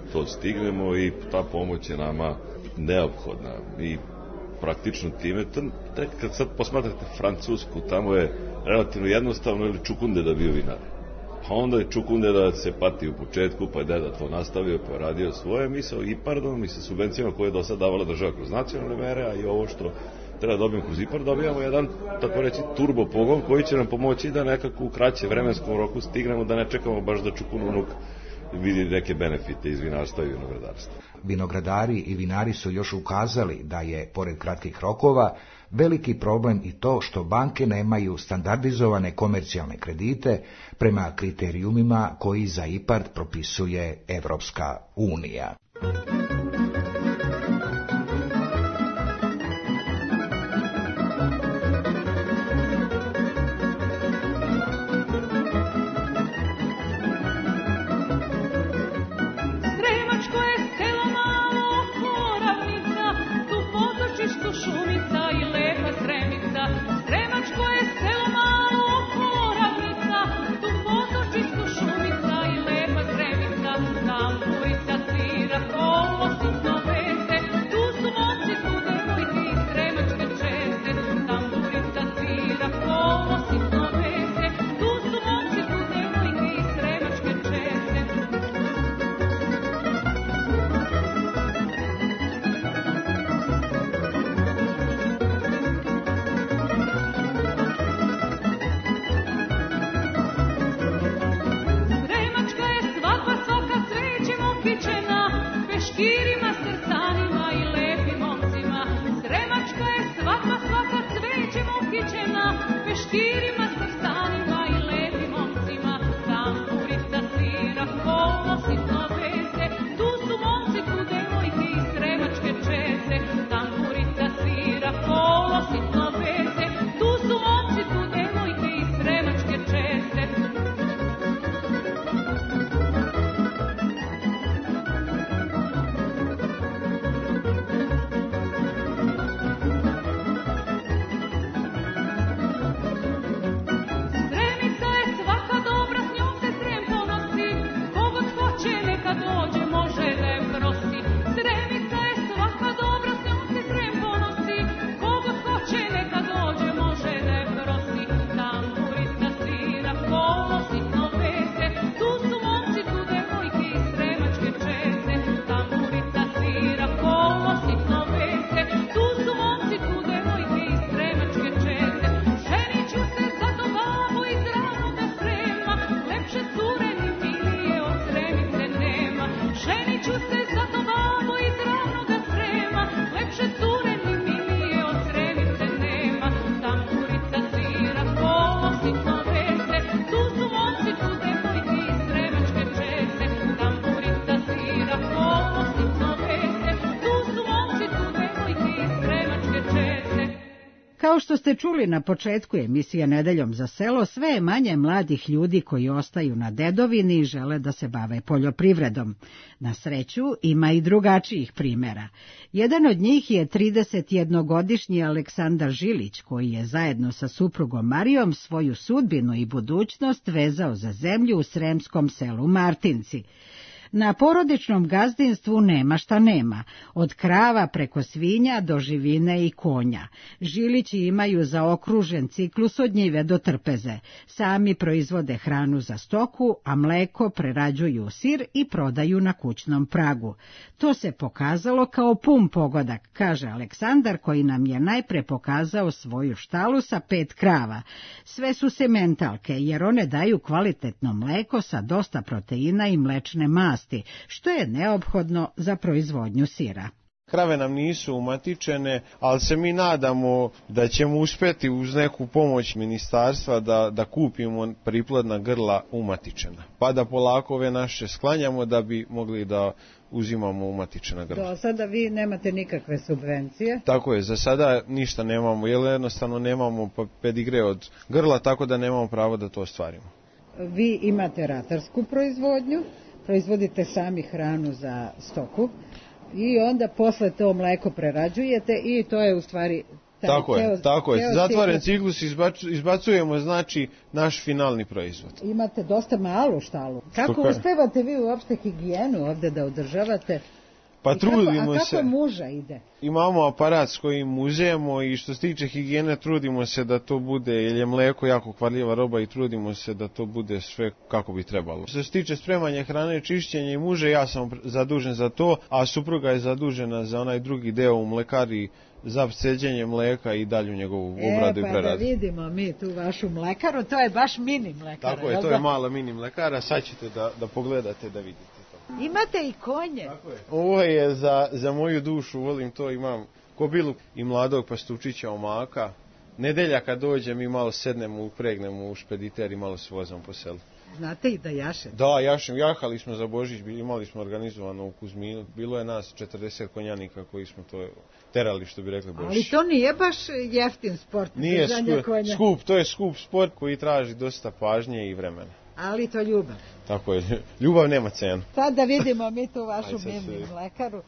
W: to stignemo i ta pomoć je nama neophodna. I praktično time, tek kad sad posmatrate Francusku, tamo je relativno jednostavno ili čukunde da bio vinar. Pa onda je čukunde da se pati u početku, pa je deda to nastavio, pa je radio svoje, mi sa IPARDom i sa subvencijama koje je do sad davala država kroz nacionalne mere, a i ovo što treba dobijemo kroz IPARD, dobijamo jedan, tako reći, turbo pogon koji će nam pomoći da nekako u kraće vremenskom roku stignemo, da ne čekamo baš da čukun unuk vidi neke benefite iz vinarstva i vinogradarstva.
F: Vinogradari i vinari su još ukazali da je, pored kratkih rokova, veliki problem i to što banke nemaju standardizovane komercijalne kredite prema kriterijumima koji za IPARD propisuje Evropska unija.
B: Kao što ste čuli na početku emisije Nedeljom za selo, sve je manje mladih ljudi koji ostaju na dedovini i žele da se bave poljoprivredom. Na sreću ima i drugačijih primjera. Jedan od njih je tridesetjednogodišnji Aleksandar Žilić, koji je zajedno sa suprugom Marijom svoju sudbinu i budućnost vezao za zemlju u sremskom selu Martinci. Na porodičnom gazdinstvu nema šta nema, od krava preko svinja do živine i konja. Žilići imaju zaokružen ciklus od njive do trpeze. Sami proizvode hranu za stoku, a mleko prerađuju u sir i prodaju na kućnom pragu. To se pokazalo kao pun pogodak, kaže Aleksandar, koji nam je najpre pokazao svoju štalu sa pet krava. Sve su sementalke, jer one daju kvalitetno mleko sa dosta proteina i mlečne masti, što je neophodno za proizvodnju sira.
C: Krave nam nisu umatičene, ali se mi nadamo da ćemo uspjeti uz neku pomoć ministarstva da, da kupimo priplodna grla umatičena. Pa da polako ove naše sklanjamo da bi mogli da uzimamo umatičena grla.
B: Do sada vi nemate nikakve subvencije?
C: Tako je, za sada ništa nemamo, jer jednostavno nemamo pedigre od grla, tako da nemamo pravo da to ostvarimo.
B: Vi imate ratarsku proizvodnju, proizvodite sami hranu za stoku i onda posle to mleko prerađujete i to je u stvari
C: Tako je, tako je. Zatvoren ciklus izbacujemo, znači, naš finalni proizvod.
B: Imate dosta malu štalu. Kako uspevate vi uopšte higijenu ovde da održavate?
C: Pa trudimo se.
B: A kako muža ide?
C: Imamo aparat s kojim muzemo i što se tiče higijene trudimo se da to bude, jer je mleko jako kvarljiva roba i trudimo se da to bude sve kako bi trebalo. Što se tiče spremanja hrane, čišćenja i muže, ja sam zadužen za to, a supruga je zadužena za onaj drugi deo u mlekari, za sceđenje mleka i dalju njegovu obradu
B: e,
C: pa i preradu.
B: E, pa da vidimo mi tu vašu mlekaru, to je baš mini mlekara.
C: Tako je, to je mala mini mlekara, sad ćete da, da pogledate, da vidite.
B: Imate i konje.
C: Ovo je za, za moju dušu, volim to, imam kobilu i mladog pastučića omaka. Nedelja kad dođe mi malo sednemo, upregnemo u špediter i malo se vozamo po selu.
B: Znate i da jašete?
C: Da, jašem, jahali smo za Božić, imali smo organizovano u Kuzminu, bilo je nas četrdeset konjanika koji smo to terali, što bi rekli Božić.
B: Ali to nije baš jeftin sport.
C: Nije skup, skup, to je skup sport koji traži dosta pažnje i vremena.
B: Ali to ljubav.
C: Tako je, ljubav nema cenu.
B: Sad da vidimo mi tu vašu mini mlekaru.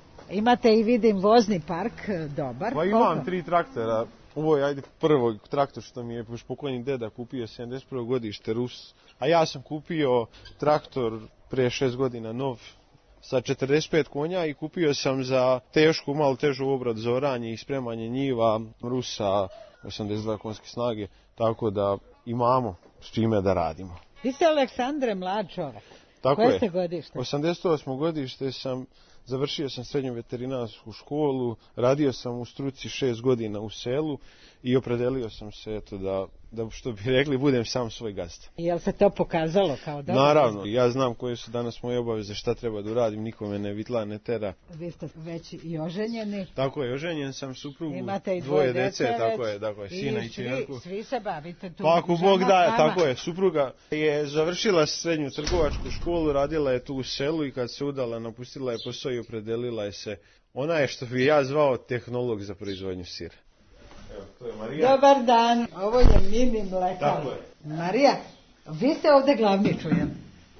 B: Imate i vidim vozni park, dobar.
C: Pa imam tri traktora. Ovo je ajde prvo traktor što mi je još pokojni deda kupio, sedamdeset prvo godište Rus. A ja sam kupio traktor pre šest godina nov sa četrdeset pet konja i kupio sam za tešku, malo težu obradu za oranje i spremanje njiva Rusa osamdeset dva konjske snage, tako da imamo s čime da radimo.
B: Vi ste Aleksandre mlad čovek.
C: Tako
B: Koje
C: je.
B: ste godište?
C: osamdeset osmo godište sam, završio sam srednju veterinarsku školu, radio sam u struci šest godina u selu i opredelio sam se eto da, da što bi rekli, budem sam svoj gazda.
B: Jel se to pokazalo kao dobro?
C: Naravno, ja znam koje su danas moje obaveze, šta treba da uradim, nikome ne vitla, ne tera.
B: Vi ste već i oženjeni.
C: Tako je, oženjen sam, suprugu,
B: imate i
C: dvoje
B: dvoje
C: dece,
B: dece
C: tako je, tako je, sina i ćerku.
B: Svi, svi se bavite tu.
C: Pa ako Bog daje, tako je, supruga je završila srednju trgovačku školu, radila je tu u selu i kad se udala, napustila je posao i opredelila je se. Ona je, što bi ja zvao, tehnolog za proizvodnju sira. Evo, to je Marija.
B: Dobar dan, ovo je mini mlekar.
C: Tako je.
B: Marija, vi ste ovde glavni, čujem.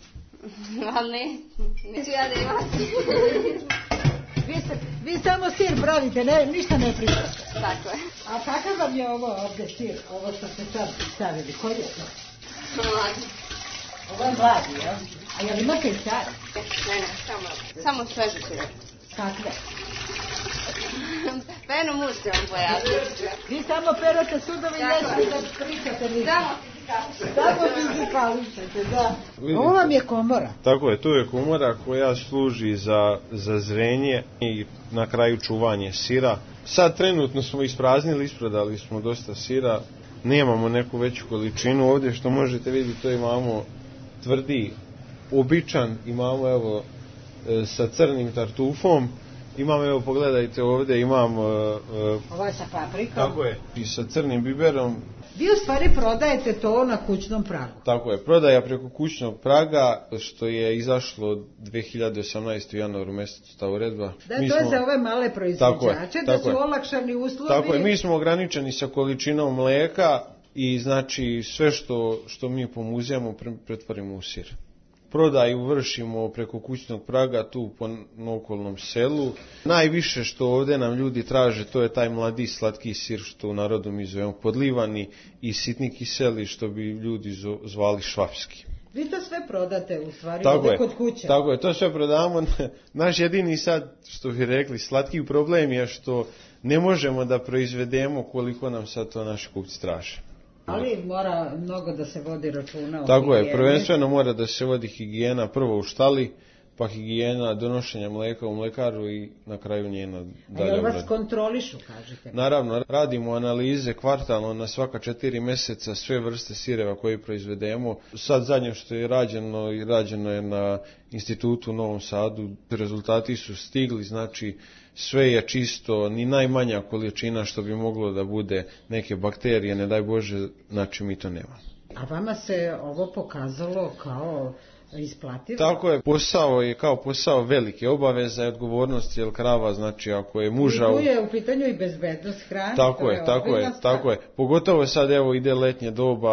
I: Ali ne, neću ja da imam.
B: vi, ste, vi samo sir pravite, ne, ništa ne pričate.
I: Tako je.
B: A kakav vam je ovo ovde sir, ovo što ste sad stavili, koji je to?
I: Mladi.
B: Ovo je mladi, jel? A jel imate i stari?
I: Ne, ne, samo, samo sveže sire.
B: Kakve?
I: Penu muž će vam pojasniti.
B: Vi samo perate sudovi i nećete da pričate ništa.
I: Samo
B: Samo fizikaličete, da. Ovo vam je komora.
C: Tako je, tu je komora koja služi za, za zrenje i na kraju čuvanje sira. Sad trenutno smo ispraznili, isprodali smo dosta sira, nemamo neku veću količinu. Ovdje što možete vidjeti, to imamo tvrdi, običan, imamo evo sa crnim tartufom. Imam, evo, pogledajte ovdje, imam... Uh, uh,
B: Ovo je sa paprikom.
C: Tako je, i sa crnim biberom.
B: Vi u stvari prodajete to na kućnom pragu.
C: Tako je, prodaja preko kućnog praga, što je izašlo dve hiljade osamnaeste. u januaru mjesecu ta uredba.
B: Da, mi to smo... je za ove male proizvođače, da su
C: je.
B: olakšani uslovi.
C: Tako je, mi smo ograničeni sa količinom mlijeka i znači sve što, što mi pomuzijamo pretvorimo u sir. Prodaju vršimo preko kućnog praga tu po okolnom selu. Najviše što ovdje nam ljudi traže, to je taj mladi slatki sir što u narodu mi zovemo podlivani i sitni kiseli, što bi ljudi zvali švapski.
B: Vi to sve prodate u stvari
C: ovdje
B: kod kuće.
C: Tako je, to sve prodamo. Naš jedini sad, što bi rekli, slatki problem je što ne možemo da proizvedemo koliko nam sad to naši kupci traže.
B: Ali mora mnogo da se vodi računa o
C: Tako
B: higijeni.
C: je, prvenstveno mora da se vodi higijena prvo u štali, pa higijena donošenja mleka u mlekaru i na kraju njena dalje.
B: A jel vas kontrolišu, kažete?
C: Naravno, radimo analize kvartalno na svaka četiri mjeseca sve vrste sireva koje proizvedemo. Sad zadnje što je rađeno, i rađeno je na institutu u Novom Sadu, rezultati su stigli, znači sve je čisto, ni najmanja količina što bi moglo da bude neke bakterije, ne daj Bože, znači mi to nema.
B: A vama se ovo pokazalo kao isplativo?
C: Tako je, posao je kao posao velike obaveze i odgovornosti, jer krava, znači ako je muža...
B: I tu je u pitanju i bezbednost hrane.
C: Tako je, tako je, tako je. Pogotovo sad evo ide letnje doba,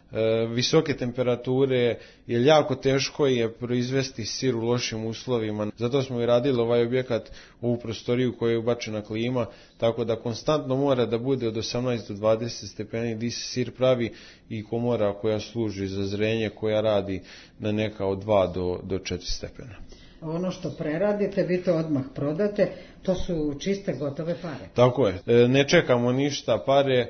C: visoke temperature, jer jako teško je proizvesti sir u lošim uslovima. Zato smo i radili ovaj objekat, ovu prostoriju koja je ubačena klima, tako da konstantno mora da bude od osamnaest do dvadeset stepeni gdje se sir pravi, i komora koja služi za zrenje koja radi na neka od dva do četiri stepena.
B: Ono što preradite, vi to odmah prodate, to su čiste gotove pare.
C: Tako je, ne čekamo ništa, pare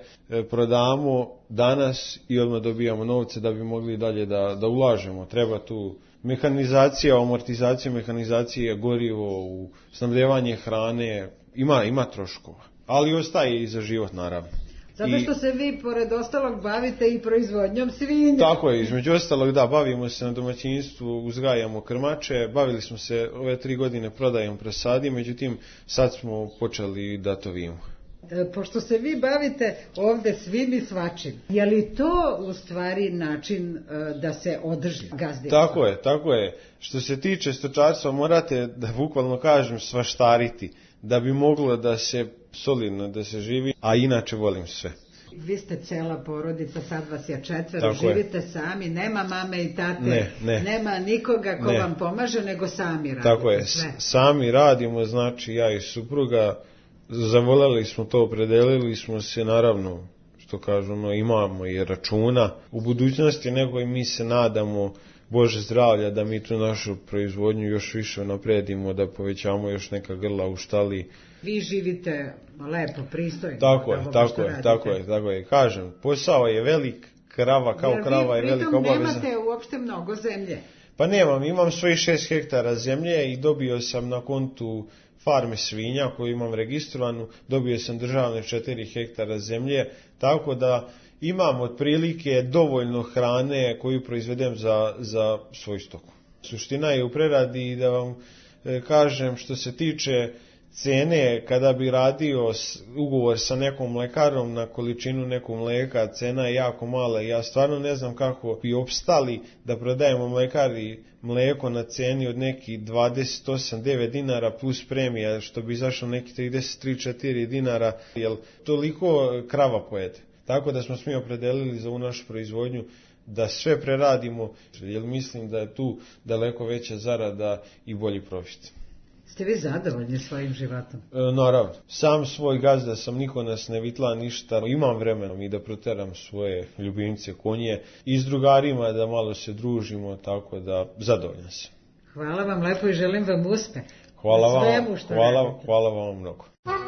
C: prodamo danas i odmah dobijamo novce da bi mogli dalje da, da ulažemo. Treba tu mehanizacija, amortizacija mehanizacije, gorivo, u snabdevanje hrane, ima, ima troškova, ali ostaje i za život naravno.
B: Zato što se vi, pored ostalog, bavite i proizvodnjom svinja.
C: Tako je, između ostalog, da, bavimo se na domaćinstvu, uzgajamo krmače, bavili smo se ove tri godine prodajom prasadi, međutim, sad smo počeli da to vidimo.
B: E, pošto se vi bavite ovde svim i svačim, je li to u stvari način e, da se održi gazdinstvo?
C: Tako je, tako je. Što se tiče stočarstva, morate, da bukvalno kažem, svaštariti, da bi moglo da se solidno da se živi, a inače volim sve.
B: Vi ste cela porodica, sad vas je četvero,
C: tako
B: živite
C: je.
B: Sami, nema mame i tate,
C: ne, ne.
B: nema nikoga ko
C: ne.
B: vam pomaže, nego sami radite.
C: Tako je,
B: sve.
C: Sami radimo, znači ja i supruga, zavoljeli smo to, opredelili smo se, naravno, što kažemo, imamo i računa u budućnosti, nego i mi se nadamo, Bože zdravlja, da mi tu našu proizvodnju još više napredimo, da povećamo još neka grla u štali.
B: Vi živite lepo, pristojno.
C: Tako je, tako je, tako je, tako je. Kažem, posao je velik, krava kao
B: jer
C: krava je velika obaveza.
B: Vi pritom nemate uopšte mnogo zemlje.
C: Pa nemam, imam svojih šest hektara zemlje i dobio sam na kontu farme svinja koju imam registrovanu, dobio sam državne četiri hektara zemlje, tako da imam otprilike dovoljno hrane koju proizvedem za, za svoj stoku. Suština je u preradi i da vam e, kažem što se tiče cene, kada bi radio ugovor sa nekom mlekarom na količinu nekog mleka, cena je jako mala i ja stvarno ne znam kako bi opstali da prodajemo mlekari mleko na ceni od nekih dvadeset osam do devet dinara plus premija, što bi izašlo neki trideset tri do četiri dinara, jer toliko krava pojede. Tako da smo svi opredelili za ovu našu proizvodnju da sve preradimo, jer mislim da je tu daleko veća zarada i bolji profit.
B: Ste vi zadovoljni svojim životom?
C: E, naravno. Sam svoj gazda sam, niko nas ne vitla ništa. Imam vremena i da proteram svoje ljubimce, konje i s drugarima da malo se družimo, tako da zadovoljan sam.
B: Hvala vam lepo i želim vam uspeh.
C: Hvala vam, hvala, hvala vam mnogo.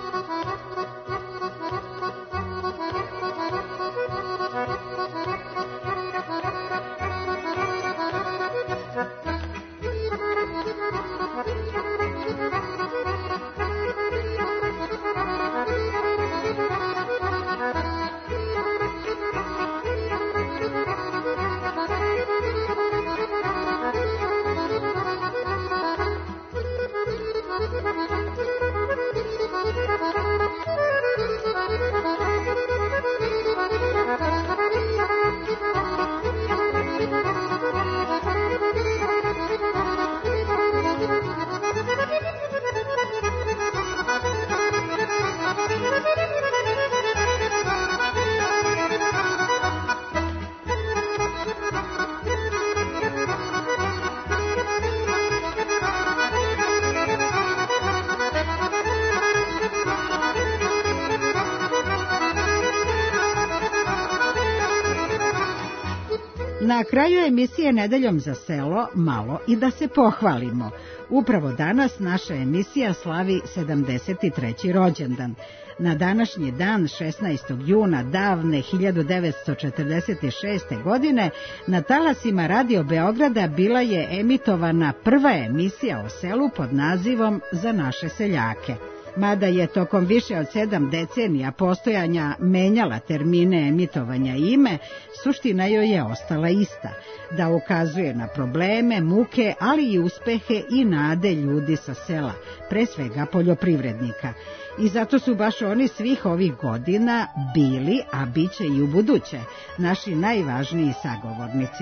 B: Na kraju emisije Nedeljom za selo malo i da se pohvalimo. Upravo danas naša emisija slavi sedamdeset treći rođendan. Na današnji dan, šesnaestog juna davne hiljadu devetsto četrdeset šeste. godine, na talasima Radio Beograda bila je emitovana prva emisija o selu pod nazivom Za naše seljake. Mada je tokom više od sedam decenija postojanja menjala termine emitovanja i ime, suština joj je ostala ista, da ukazuje na probleme, muke, ali i uspehe i nade ljudi sa sela, pre svega poljoprivrednika. I zato su baš oni svih ovih godina bili, a bit će i u buduće, naši najvažniji sagovornici.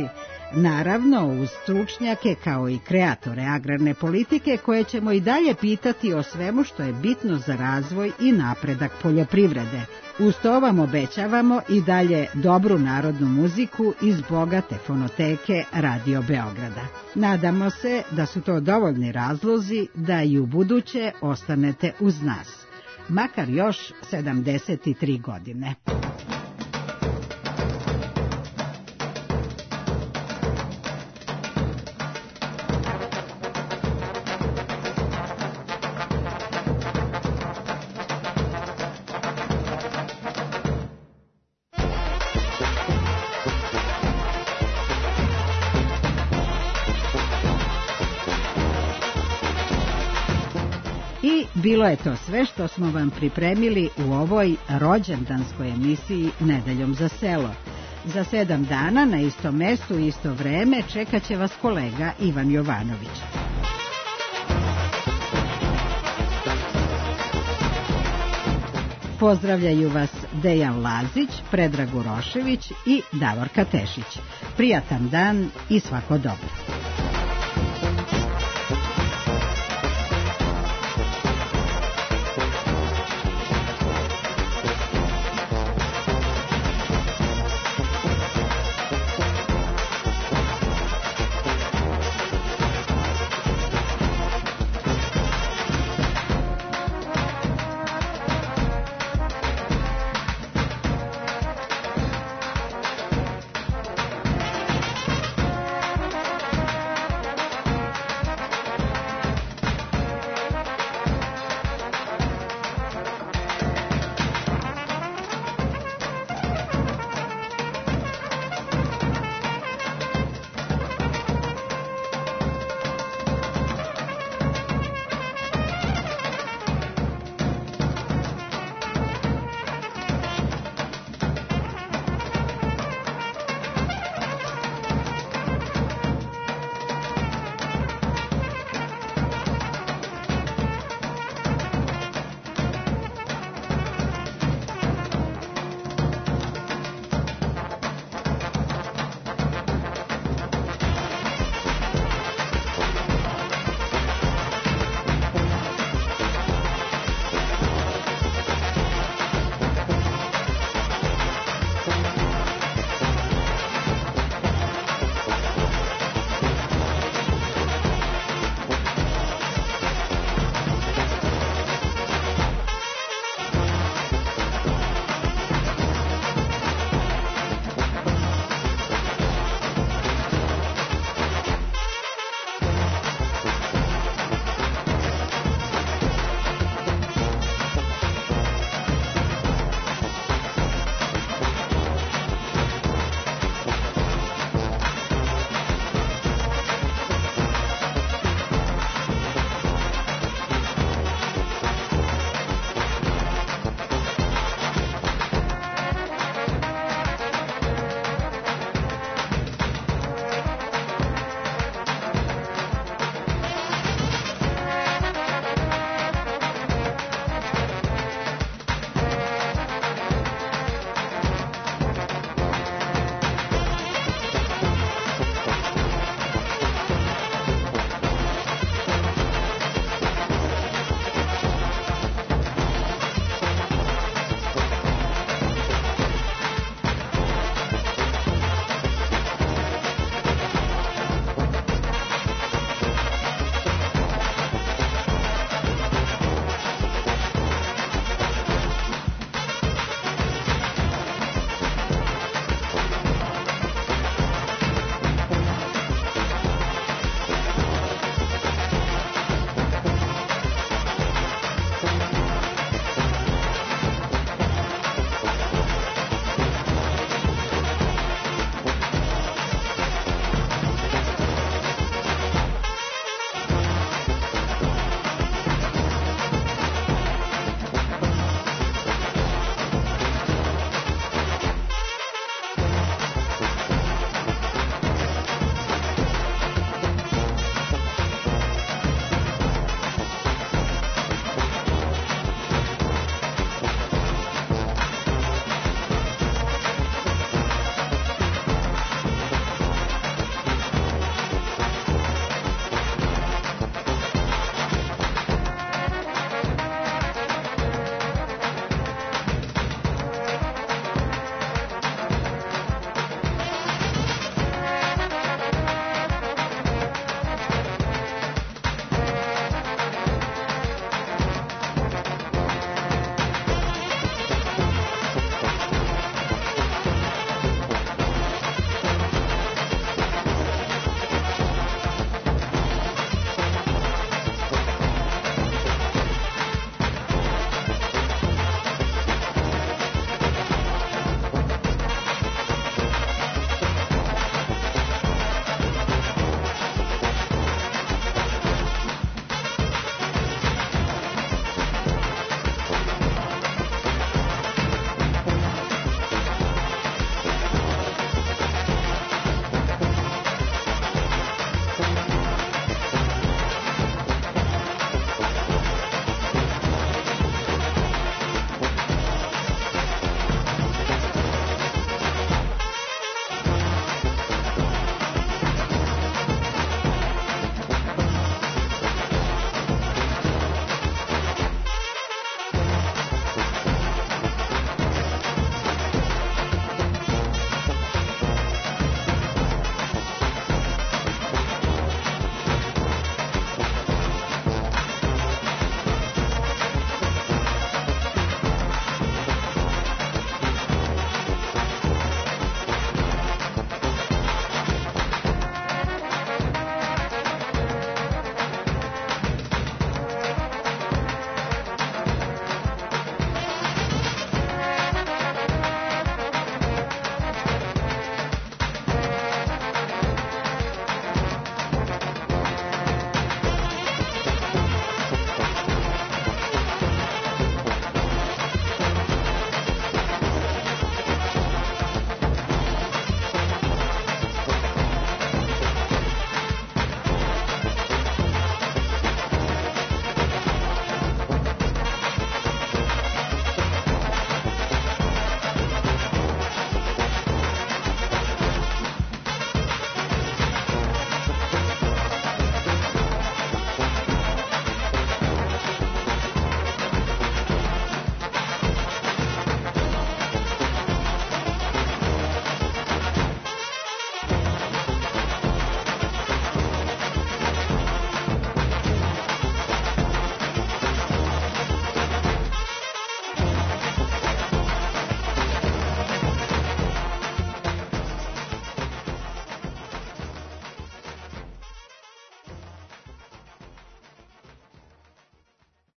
B: Naravno, uz stručnjake kao i kreatore agrarne politike koje ćemo i dalje pitati o svemu što je bitno za razvoj i napredak poljoprivrede. Uz to vam obećavamo i dalje dobru narodnu muziku iz bogate fonoteke Radio Beograda. Nadamo se da su to dovoljni razlozi da i u buduće ostanete uz nas, makar još sedamdeset tri godine. Bilo je to sve što smo vam pripremili u ovoj rođendanskoj emisiji Nedeljom za selo. Za sedam dana na istom mestu i isto vreme čekat će vas kolega Ivan Jovanović. Pozdravljaju vas Dejan Lazić, Predrag Urošević i Davorka Tešić. Prijatan dan i svako dobro.